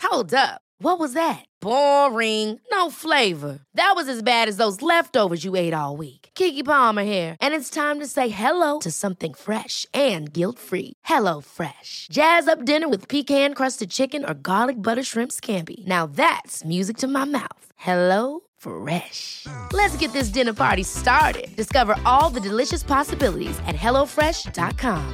Hold up. What was that? Boring. No flavor. That was as bad as those leftovers you ate all week. Keke Palmer here, and it's time to say hello to something fresh and guilt-free. Hello Fresh. Jazz up dinner with pecan-crusted chicken or garlic butter shrimp scampi. Now that's music to my mouth. Hello Fresh. Let's get this dinner party started. Discover all the delicious possibilities at hellofresh.com.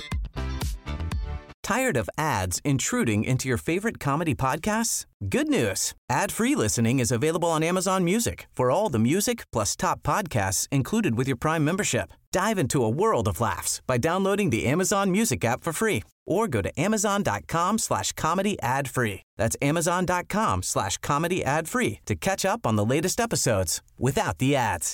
Tired of ads intruding into your favorite comedy podcasts? Good news. Ad-free listening is available on Amazon Music for all the music plus top podcasts included with your Prime membership. Dive into a world of laughs by downloading the Amazon Music app for free or go to amazon.com/comedy ad-free. That's amazon.com/comedy ad-free to catch up on the latest episodes without the ads.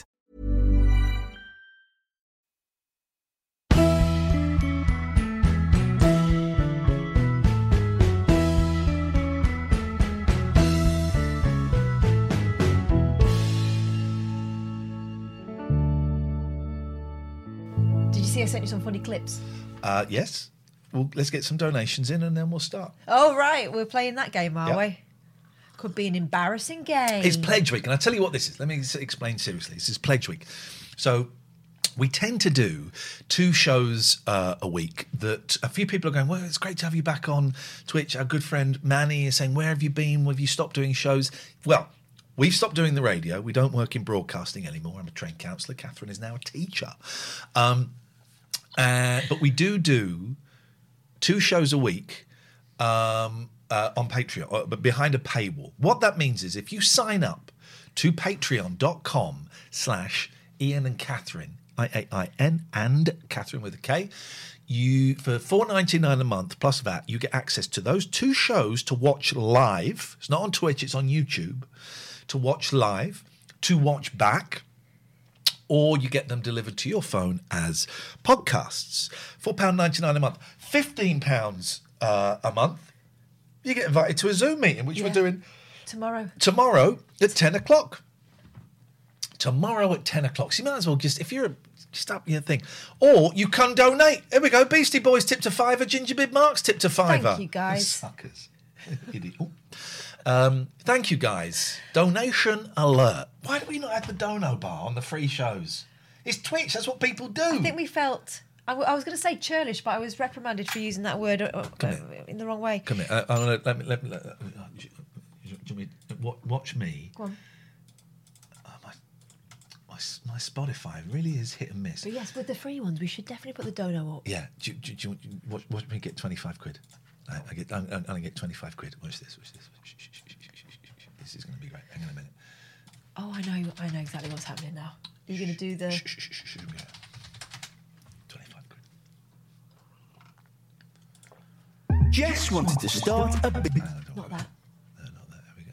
Did you see I sent you some funny clips? Yes. Well, let's get some donations in and then we'll start. Oh, right. We're playing that game, are Yep. we? Could be an embarrassing game. It's Pledge Week, and I'll tell you what this is. Let me explain seriously. This is Pledge Week. So we tend to do 2 shows a week that a few people are going, well, it's great to have you back on Twitch. Our good friend Manny is saying, where have you been? Have you stopped doing shows? Well, we've stopped doing the radio. We don't work in broadcasting anymore. I'm a trained counsellor. Catherine is now a teacher. But we do 2 shows a week on Patreon, but behind a paywall. What that means is if you sign up to patreon.com/Ian and Catherine, IAIN and Catherine with a K, you for $4.99 a month plus that, you get access to those 2 shows to watch live. It's not on Twitch, it's on YouTube. To watch live, to watch back, or you get them delivered to your phone as podcasts. £4.99 a month. £15 a month, you get invited to a Zoom meeting, which we're doing tomorrow at 10 o'clock. Tomorrow at 10 o'clock. So you might as well just up your thing. Or you can donate. Here we go. Beastie Boys tipped a £5. Gingerbread Marks tipped a £5. Thank you, guys. Suckers. Idiot. Thank you, guys. Donation alert. Why do we not have the dono bar on the free shows? It's Twitch. That's what people do. I think we felt... I was going to say churlish, but I was reprimanded for using that word in the wrong way. Come here. Watch me. Go on. My Spotify really is hit and miss. But yes, with the free ones, we should definitely put the dono up. Yeah. Do you watch me get 25 quid? I'm going to get 25 quid. Watch this. This is going to be great. Hang on a minute. Oh, I know exactly what's happening now. You're going to do the... 25 quid. Jess wanted to start a bit. Not that. No, not that. There we go.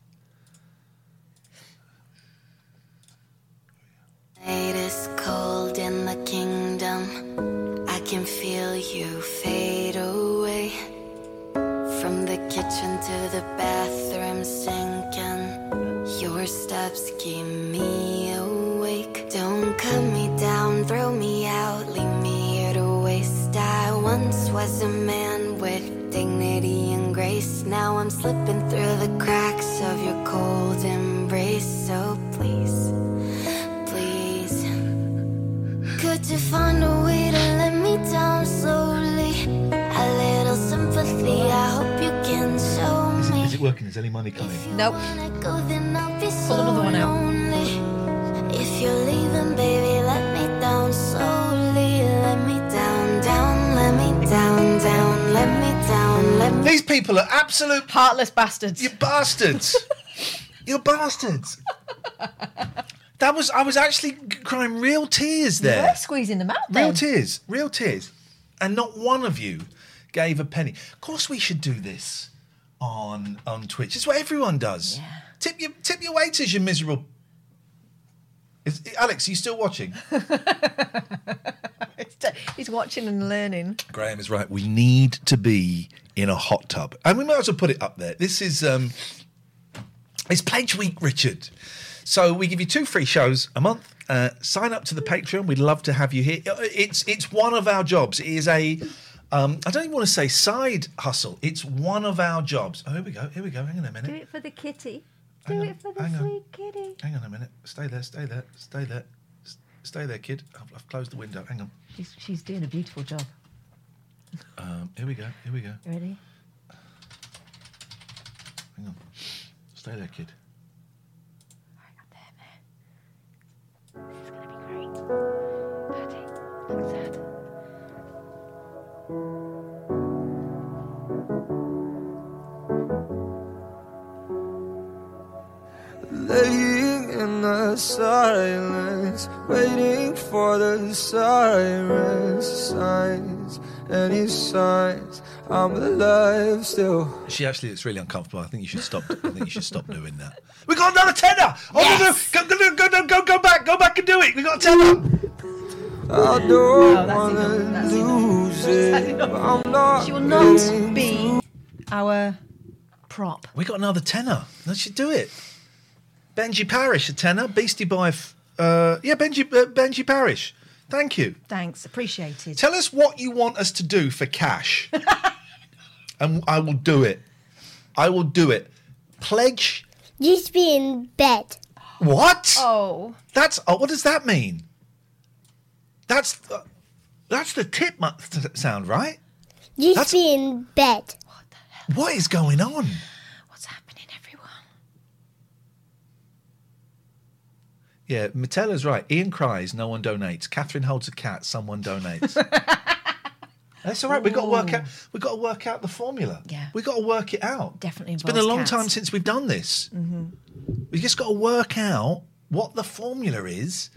It is cold in the kingdom. I can feel you fade away. From the kitchen to the bathroom sinking. Your steps keep me awake. Don't cut me down, throw me out, leave me here to waste. I once was a man with dignity and grace. Now I'm slipping through the cracks of your cold embrace. So please, please, could you find a way to let me down slowly? A little sympathy, I hope you can show me. Is it working? Is any money coming? Nope. Pull another one out. If you're leaving, baby, let me down slowly. Let me down, down, let me down, down, let me down, let me... These people are absolute... Heartless bastards. You bastards. You're bastards. I was actually crying real tears there. Yeah, squeezing them out then. Real tears. And not one of you gave a penny. Of course we should do this on Twitch. It's what everyone does. Yeah. Tip your waiters, you miserable... Alex, are you still watching? He's watching and learning. Graham is right. We need to be in a hot tub. And we might as well put it up there. This is... it's Pledge Week, Richard. So we give you 2 free shows a month. Sign up to the Patreon. We'd love to have you here. It's one of our jobs. It is a I don't even want to say side hustle. It's one of our jobs. Oh, here we go. Hang on a minute. Do it for the kitty. Hang Do on, it for the hang on. sweet kitty. Hang on a minute. Stay there. Stay there, kid. I've closed the window. Hang on. She's doing a beautiful job. Here we go. Ready? Hang on. Stay there, kid. This is gonna be great. Daddy, look sad. Laying in the silence, waiting for the sirens, signs, any signs I'm alive still. She actually looks really uncomfortable. I think you should stop. Doing that. We got another tenner. Oh, Yes! Go back and do it. We got a tenner. I don't wanna lose it. But I'm not. She will not be our prop. We got another tenner. Let's should do it. Benji Parish, a tenner. Beastie Boy. Benji Parish. Thank you. Thanks, appreciated. Tell us what you want us to do for cash. And I will do it. Pledge. Just be in bed. What? Oh, What does that mean? That's the tip sound, right? Just be in bed. What is going on? what's happening, everyone? Yeah, Matella's right. Ian cries, no one donates. Catherine holds a cat, someone donates. That's all right. We've got to work out the formula. Yeah. We've got to work it out. Definitely It's been a involves long cats. time since we've done this. Mm-hmm. We've just got to work out what the formula is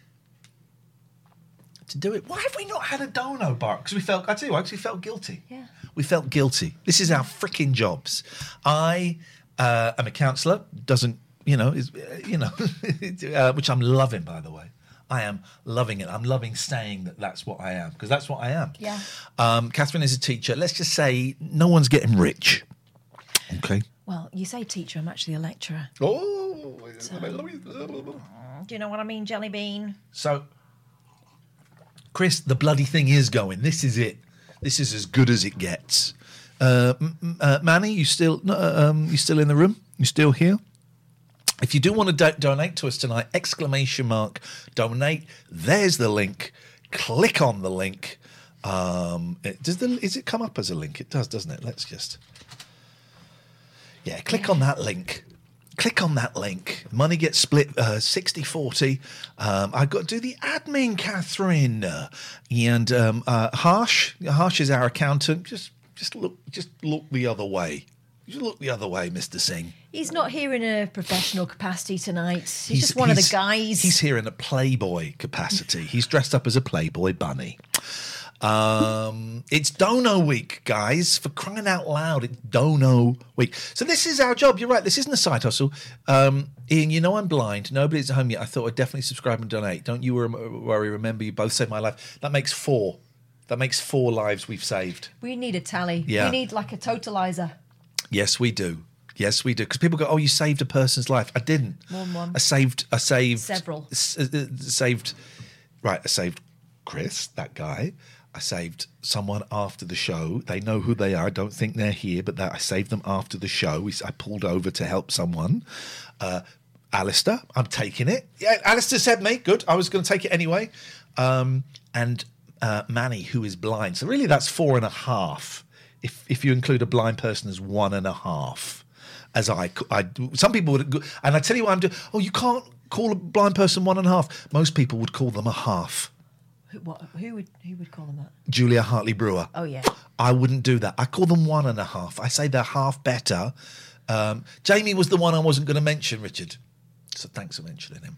to do it. Why have we not had a dono bar? Because we felt guilty. Yeah. We felt guilty. This is our freaking jobs. I am a counsellor. Which I'm loving, by the way. I am loving it. I'm loving saying that's what I am, because that's what I am. Yeah. Catherine is a teacher. Let's just say no one's getting rich. Okay. Well, you say teacher, I'm actually a lecturer. Oh. Do you know what I mean, Jelly Bean? So, Chris, the bloody thing is going. This is it. This is as good as it gets. Manny, you still in the room? You still here? If you do want to donate to us tonight, ! Donate. There's the link. Click on the link. Is it come up as a link? It does, doesn't it? Let's just... Yeah, click on that link. Click on that link. Money gets split 60-40. I've got to do the admin, Catherine. And Harsh is our accountant. Just look the other way. Just look the other way, Mr. Singh. He's not here in a professiondono capacity tonight. He's just one of the guys. He's here in a Playboy capacity. He's dressed up as a Playboy bunny. It's Dono Week, guys. For crying out loud, it's Dono Week. So this is our job. You're right. This isn't a side hustle. Ian, you know I'm blind. Nobody's at home yet. I thought I'd definitely subscribe and donate. Don't you worry. Remember, you both saved my life. That makes 4. That makes 4 lives we've saved. We need a tally. Yeah. We need like a totalizer. Yes, we do. Because people go, "Oh, you saved a person's life." I didn't. More than one. I saved Several. I saved Chris, that guy. I saved someone after the show. They know who they are. I don't think they're here, but I saved them after the show. I pulled over to help someone. Alistair, I'm taking it. Yeah, Alistair said me. Good. I was going to take it anyway. And Manny, who is blind. So really that's 4.5. If you include a blind person as 1.5, as I some people would, and I tell you what I'm doing. Oh, you can't call a blind person 1.5. Most people would call them a half. Who would call them that? Julia Hartley Brewer. Oh yeah. I wouldn't do that. I call them 1.5. I say they're half better. Jamie was the one I wasn't going to mention, Richard. So thanks for mentioning him.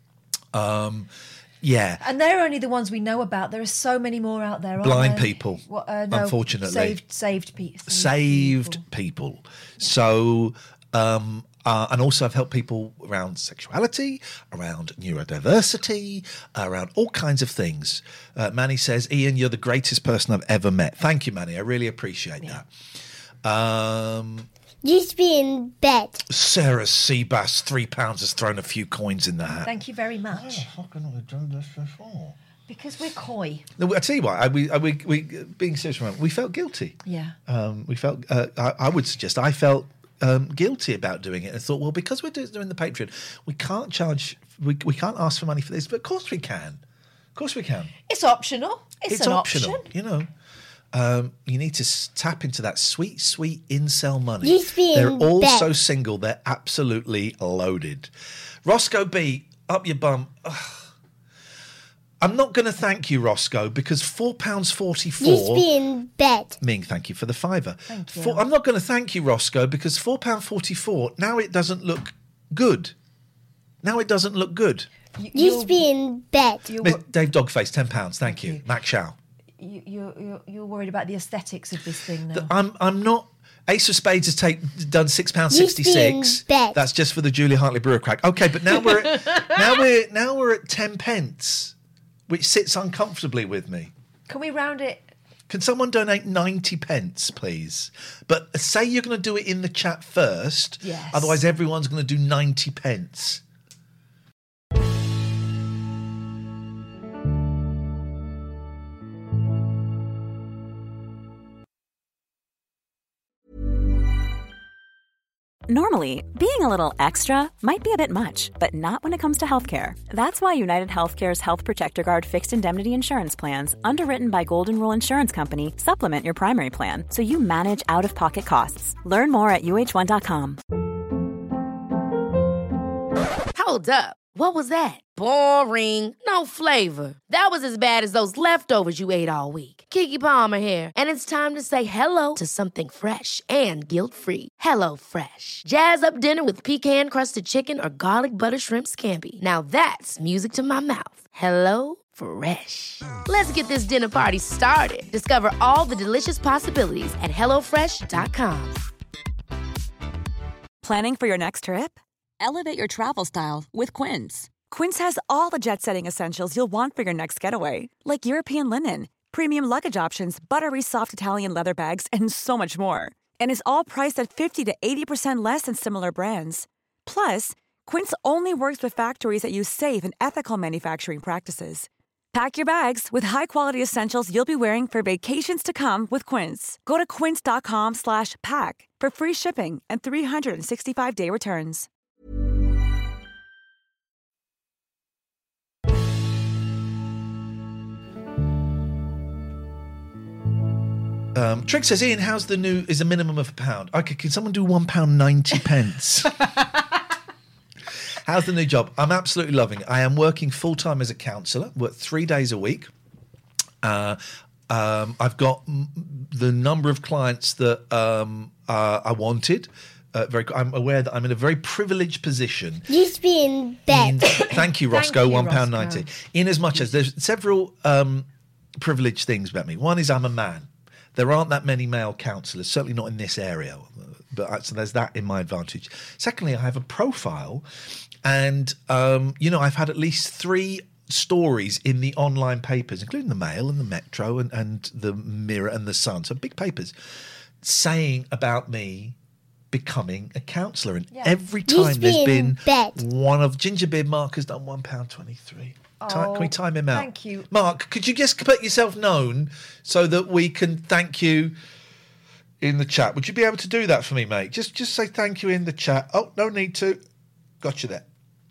Yeah. And they're only the ones we know about. There are so many more out there, aren't Blind there? people, No, unfortunately. Saved people. So, and also I've helped people around sexuality, around neurodiversity, around all kinds of things. Manny says, "Ian, you're the greatest person I've ever met." Thank you, Manny. I really appreciate that. Just be in bed. Sarah Seabass, £3 has thrown a few coins in the hat. Thank you very much. How can I have done this before? Because we're coy. No, I tell you what, we being serious for a moment, we felt guilty. Yeah. We felt. I would suggest I felt guilty about doing it, and thought, well, because we're doing the Patreon, we can't charge. We can't ask for money for this, but of course we can. Of course we can. It's optional. It's an optional. option. You know. You need to tap into that sweet, sweet incel money. Just be They're in all bed. so single, they're absolutely loaded. Roscoe B, up your bum. Ugh. I'm not going to thank you, Roscoe, because £4.44... Just be in bed. Ming, thank you for the fiver. Thank you. I'm not going to thank you, Roscoe, because £4.44, now it doesn't look good. Now it doesn't look good. Just be in bed. Dave Dogface, £10, thank you. Mac Shaw. You're worried about the aesthetics of this thing now. I'm not. Ace of Spades has done £6.66. Just be in bed. That's just for the Julia Hartley Brewer crack. Okay, but now we're at, now we're at 10 pence, which sits uncomfortably with me. Can we round it? Can someone donate 90 pence, please? But say you're going to do it in the chat first. Yes. Otherwise, everyone's going to do 90 pence. Normally, being a little extra might be a bit much, but not when it comes to healthcare. That's why United Healthcare's Health Protector Guard fixed indemnity insurance plans, underwritten by Golden Rule Insurance Company, supplement your primary plan so you manage out-of-pocket costs. Learn more at uh1.com. Hold up. What was that? Boring. No flavor. That was as bad as those leftovers you ate all week. Keke Palmer here, and it's time to say hello to something fresh and guilt-free. Hello Fresh. Jazz up dinner with pecan-crusted chicken or garlic butter shrimp scampi. Now that's music to my mouth. Hello Fresh. Let's get this dinner party started. Discover all the delicious possibilities at hellofresh.com. Planning for your next trip? Elevate your travel style with Quince. Quince has all the jet-setting essentials you'll want for your next getaway, like European linen, premium luggage options, buttery soft Italian leather bags, and so much more. And is all priced at 50 to 80% less than similar brands. Plus, Quince only works with factories that use safe and ethical manufacturing practices. Pack your bags with high-quality essentials you'll be wearing for vacations to come with Quince. Go to quince.com/pack for free shipping and 365-day returns. Trick says, Ian, how's the new, is a minimum of £1. Okay, can someone do £1.90? How's the new job? I'm absolutely loving it. I am working full-time as a counsellor, work 3 days a week. I've got the number of clients that I wanted. I'm aware that I'm in a very privileged position. Just be in bed. Thank you, Roscoe, Thank you, £1.90. Roscoe. In as much as there's several privileged things about me. One is I'm a man. There aren't that many male counsellors, certainly not in this area. But so there's that in my advantage. Secondly, I have a profile, and I've had at least 3 stories in the online papers, including the Mail and the Metro and the Mirror and the Sun, so big papers, saying about me becoming a counsellor. And every time there's been one of Gingerbeard Mark has done £1.23. Can we time him out? Thank you. Mark, could you just put yourself known so that we can thank you in the chat? Would you be able to do that for me, mate? Just say thank you in the chat. Oh, no need to. Got you there.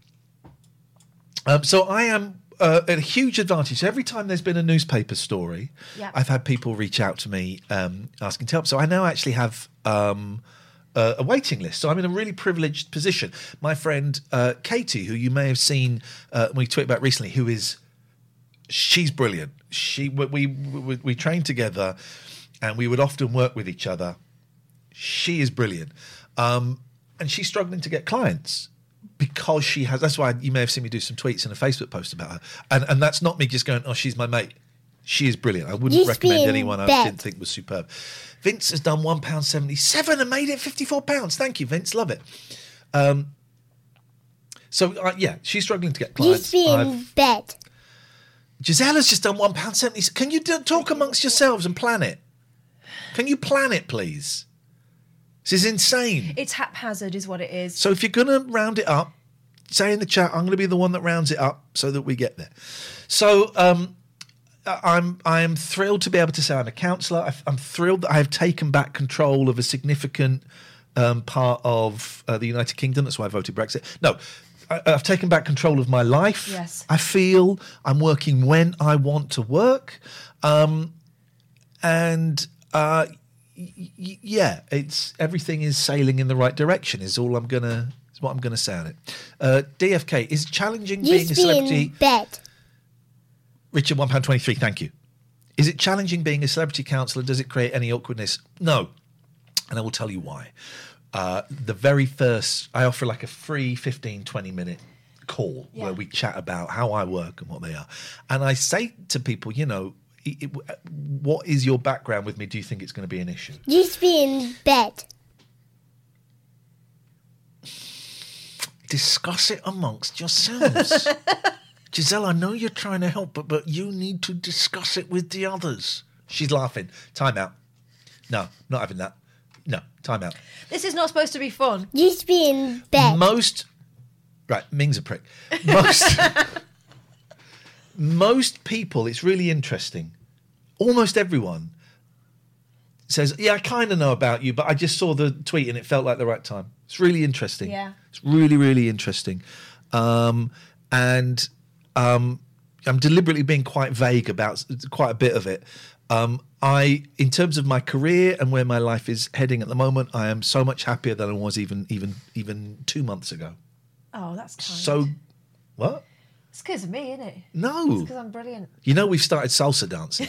So I am at a huge advantage. Every time there's been a newspaper story, I've had people reach out to me asking to help. So I now actually have a waiting list. So I'm in a really privileged position. My friend Katie, who you may have seen we tweeted about recently, she's brilliant. We trained together and we would often work with each other. She is brilliant. And she's struggling to get clients because she has, that's why you may have seen me do some tweets and a Facebook post about her. And that's not me just going, oh, she's my mate. She is brilliant. I wouldn't recommend anyone I didn't think was superb. Vince has done £1.77 and made it £54. Thank you, Vince. Love it. She's struggling to get clients. Just be in bed. Gisella's just done £1.70. Can you talk amongst yourselves and plan it? Can you plan it, please? This is insane. It's haphazard is what it is. So if you're going to round it up, say in the chat, I'm going to be the one that rounds it up so that we get there. So I'm thrilled to be able to say I'm a counsellor. I'm thrilled that I have taken back control of a significant part of the United Kingdom. That's why I voted Brexit. No, I've taken back control of my life. Yes. I feel I'm working when I want to work. Yeah, it's everything is sailing in the right direction. Is what I'm gonna say on it. DFK, is it challenging being a celebrity? In bed. Richard, £1.23. Thank you. Is it challenging being a celebrity counsellor? Does it create any awkwardness? No, and I will tell you why. The very first, I offer like a free 15, 20-minute call where we chat about how I work and what they are, and I say to people, what is your background with me? Do you think it's going to be an issue? Used to be in bed. Discuss it amongst yourselves. Giselle, I know you're trying to help, but you need to discuss it with the others. She's laughing. Time out. No, not having that. No, time out. This is not supposed to be fun. Used to be in bed. Right, Ming's a prick. Most people, it's really interesting. Almost everyone says, yeah, I kind of know about you, but I just saw the tweet and it felt like the right time. It's really interesting. Yeah. It's really, really interesting. I'm deliberately being quite vague about quite a bit of it. In terms of my career and where my life is heading at the moment, I am so much happier than I was even 2 months ago. Oh, that's kind. So, what? It's because of me, isn't it? No. It's because I'm brilliant. We've started salsa dancing.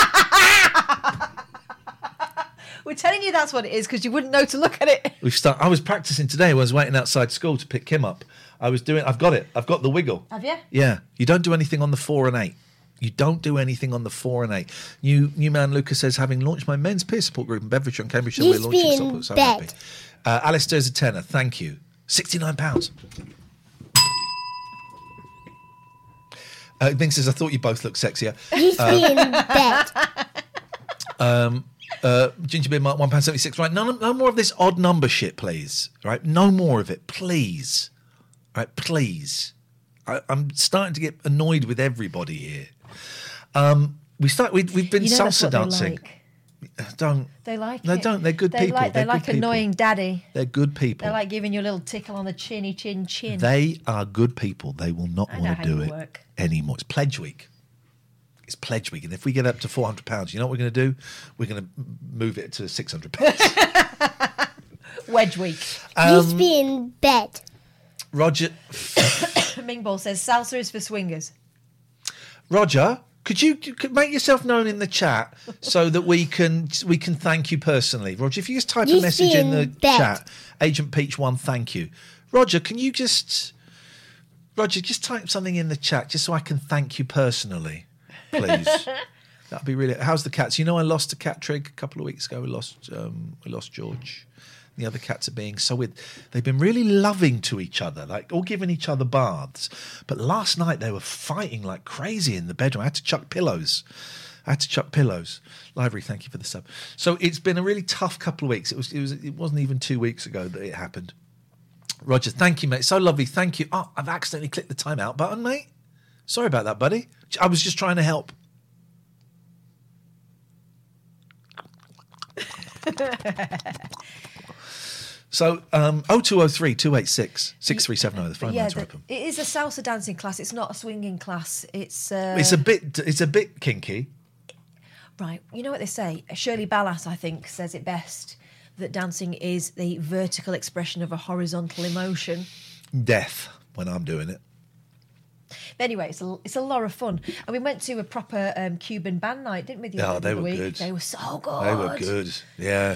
We're telling you that's what it is because you wouldn't know to look at it. I was practicing today. I was waiting outside school to pick Kim up. I've got it. I've got the wiggle. Have you? Yeah. You don't do anything on the 4 and 8. You don't do anything on the 4 and 8. New man Lucas says, having launched my men's peer support group in Bedfordshire and Cambridgeshire, we're launching support. So happy. Alistair's a tenner. Thank you. £69. Bing says, I thought you both looked sexier. Used to be in bed. Gingerbeard Mark, £1.76. Right, no more of this odd number shit, please. Right, no more of it, please. Right, please. I'm starting to get annoyed with everybody here. We've been salsa dancing. Don't. They like no, it. don't. They're good people. They like annoying daddy. They're good people. They like giving you a little tickle on the chinny chin. They are good people. They will not want to do it work. anymore. It's pledge week. It's pledge week, and if we get up to £400, you know what we're going to do? We're going to move it to £600. Wedge week. Used to be in bed. Roger. Mingball says salsa is for swingers. Roger, could you make yourself known in the chat so that we can thank you personally? Roger, if you just type a message in the chat, Agent Peach 1, thank you. Roger, can you just type something in the chat just so I can thank you personally, please? That'd be really. How's the cats? I lost a cat trig a couple of weeks ago. We lost George. The other cats are being so weird. They've been really loving to each other, like all giving each other baths. But last night they were fighting like crazy in the bedroom. I had to chuck pillows. Library, thank you for the sub. So it's been a really tough couple of weeks. It wasn't even 2 weeks ago that it happened. Roger, thank you, mate. So lovely. Thank you. Oh, I've accidentally clicked the timeout button, mate. Sorry about that, buddy. I was just trying to help. So 0203 286 6370. The phone lines are open. It is a salsa dancing class. It's not a swinging class. It's a bit kinky. Right. You know what they say? Shirley Ballas, I think, says it best, that dancing is the vertical expression of a horizontal emotion. Death when I'm doing it. But anyway, it's a lot of fun. And we went to a proper Cuban band night, didn't we? They were good. They were so good. They were good. Yeah.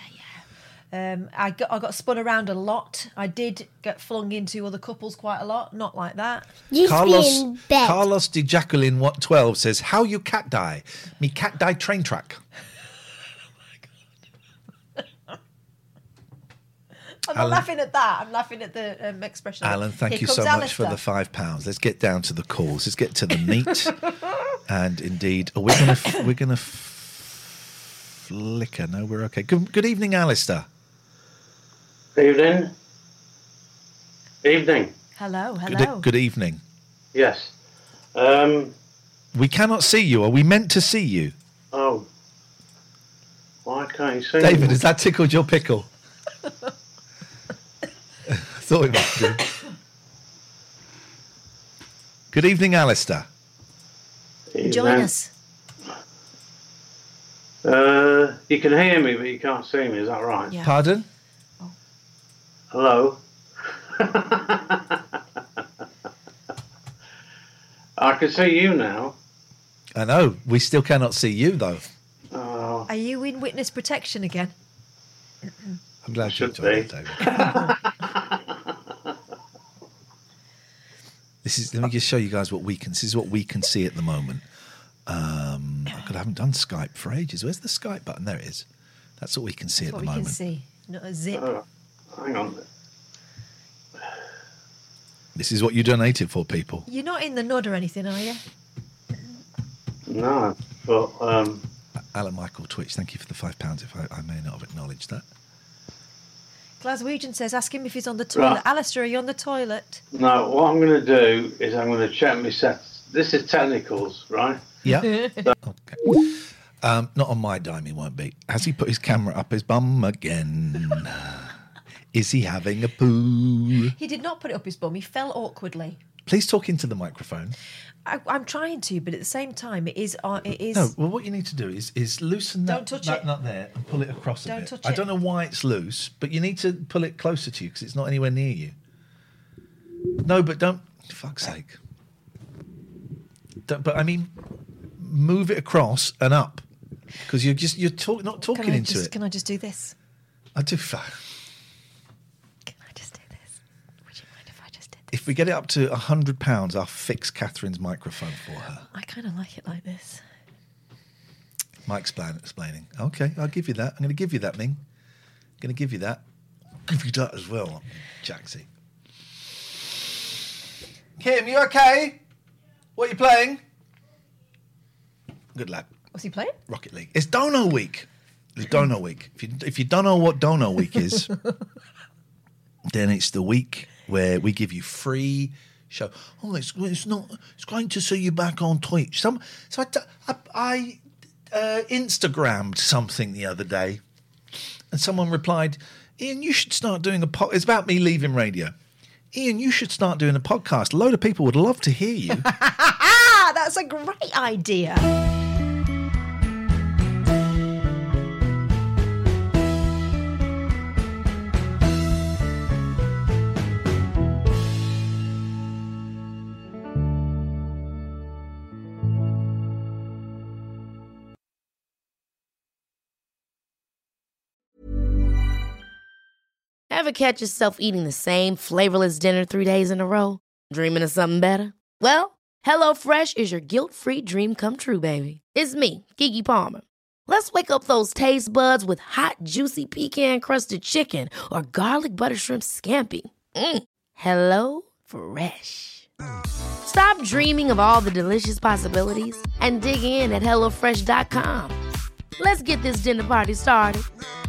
I got spun around a lot. I did get flung into other couples quite a lot. Not like that. Carlos Di Jacqueline 12 says, "How you cat die? Me cat die train track." I'm not laughing at that. I'm laughing at the expression. Alan, thank you so much for the £5. Let's get down to the calls. Let's get to the meat. And indeed, we're gonna flicker. No, we're okay. Good evening, Alistair. Evening. Hello. Good evening. Yes. We cannot see you. Are we meant to see you? Oh. Why can't you see David, me? has that tickled your pickle? I thought it might do. Good evening, Alistair. Join us. You can hear me, but you can't see me. Is that right? Yeah. Pardon? Hello? I can see you now. I know. We still cannot see you, though. Oh, Are you in witness protection again? I'm glad you Should told me, be. David. Let me just show you guys what we can see. This is what we can see at the moment. I haven't done Skype for ages. Where's the Skype button? There it is. That's what we can see That's at what the we moment. can see. Not a zip. hang on. This is what you donated for, people. You're not in the nud or anything, are you? No, but Alan Michael Twitch, thank you for the £5. If I may not have acknowledged that. Glaswegian says, ask him if he's on the toilet. Right. Alistair, are you on the toilet? no. What I'm going to do is I'm going to check my sets. This is technicals, right? Yeah. Okay. Not on my dime, he won't be. Has he put his camera up his bum again? Is he having a poo? He did not put it up his bum. He fell awkwardly. Please talk into the microphone. I'm trying to, but at the same time, it is. No, well, what you need to do is loosen that, Don't touch that it. nut there and pull it across a Don't bit. touch I it. don't know why it's loose, but you need to pull it closer to you because it's not anywhere near you. No, but don't. For fuck's sake. But I mean, move it across and up because you're not talking into it. Can I just do this? I do. Can I just do this? Would you mind if I just did this? If we get it up to £100, I'll fix Catherine's microphone for her. I kind of like it like this. Mike's explaining. Okay, I'll give you that. I'm going to give you that, Ming. I'm going to give you that. Give you that as well, Jaxie. Kim, you okay? What are you playing? Good lad. What's he playing? Rocket League. It's Dono Week. It's Dono Week. If you don't know what Dono Week is, then it's the week where we give you free show. Oh, it's great to see you back on Twitch. I Instagrammed something the other day, and someone replied, "Ian, you should start doing a podcast." It's about me leaving radio. Ian, you should start doing a podcast. A load of people would love to hear you. That's a great idea. Ever catch yourself eating the same flavorless dinner 3 days in a row? Dreaming of something better? Well, HelloFresh is your guilt-free dream come true, baby. It's me, Keke Palmer. Let's wake up those taste buds with hot, juicy pecan-crusted chicken or garlic butter shrimp scampi. Hello Fresh. Stop dreaming of all the delicious possibilities and dig in at HelloFresh.com. Let's get this dinner party started.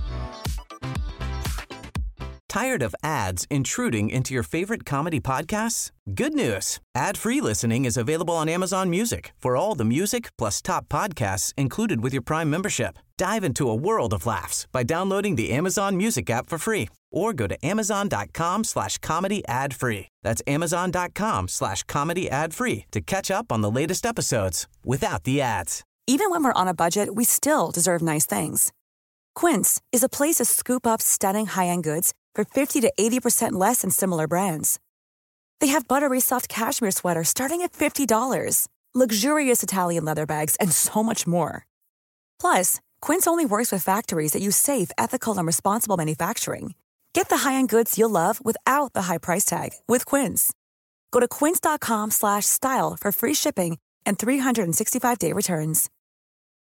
Tired of ads intruding into your favorite comedy podcasts? Good news. Ad-free listening is available on Amazon Music for all the music plus top podcasts included with your Prime membership. Dive into a world of laughs by downloading the Amazon Music app for free or go to amazon.com/comedy ad-free. That's amazon.com/comedy ad-free to catch up on the latest episodes without the ads. Even when we're on a budget, we still deserve nice things. Quince is a place to scoop up stunning high-end goods for 50 to 80% less than similar brands. They have buttery soft cashmere sweaters starting at $50, luxurious Italian leather bags, and so much more. Plus, Quince only works with factories that use safe, ethical, and responsible manufacturing. Get the high-end goods you'll love without the high price tag with Quince. Go to quince.com/style for free shipping and 365-day returns.